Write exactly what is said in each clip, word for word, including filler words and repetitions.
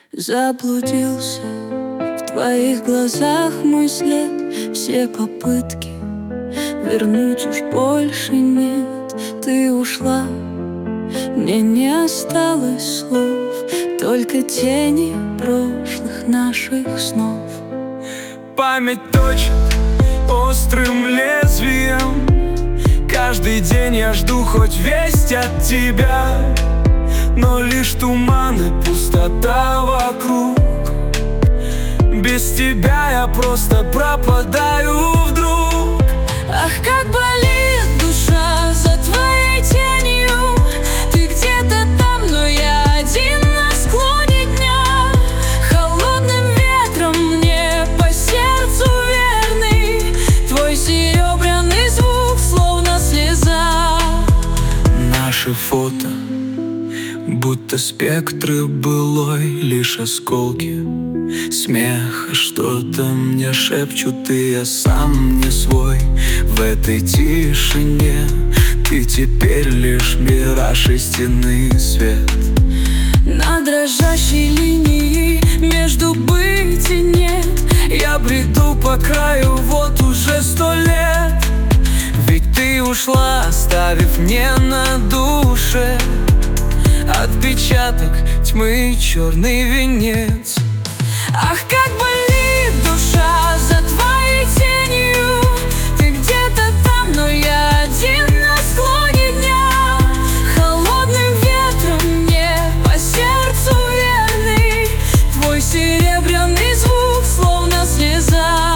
Заблудился в твоих глазах мой след. Все попытки вернуть уж больше нет. Ты ушла, мне не осталось слов, только тени прошлых наших снов. Память точит острым лезвием. Каждый день я жду хоть весть от тебя, но лишь туман и пустота вокруг. Без тебя я просто пропадаю вдруг. Ах, как болит душа за твоей тенью. Ты где-то там, но я один на склоне дня. Холодным ветром мне по сердцу верный твой серебряный звук, словно слеза. Наши фото будто спектры былой, лишь осколки смеха. Что-то мне шепчут, и я сам не свой. В этой тишине ты теперь лишь мираж, истинный свет. На дрожащей линии между быть и нет я бреду по краю вот уже сто лет. Ведь ты ушла, оставив мне на душе отпечаток тьмы, черный венец. Ах, как болит душа за твоей тенью. Ты где-то там, но я один на склоне дня. Холодным ветром мне по сердцу верный твой серебряный звук, словно слеза.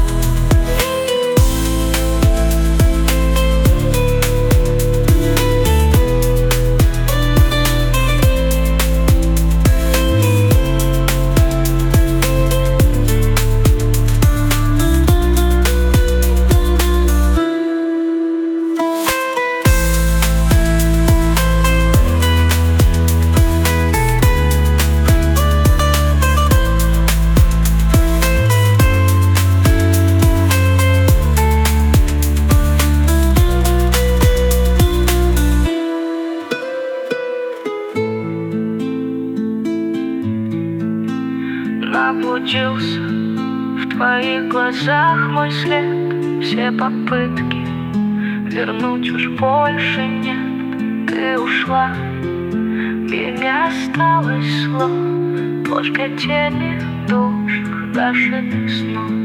Заблудился в твоих глазах мой след. Все попытки вернуть уж больше нет. Ты ушла, мне не осталось слов, только тени душ, гашенных снов.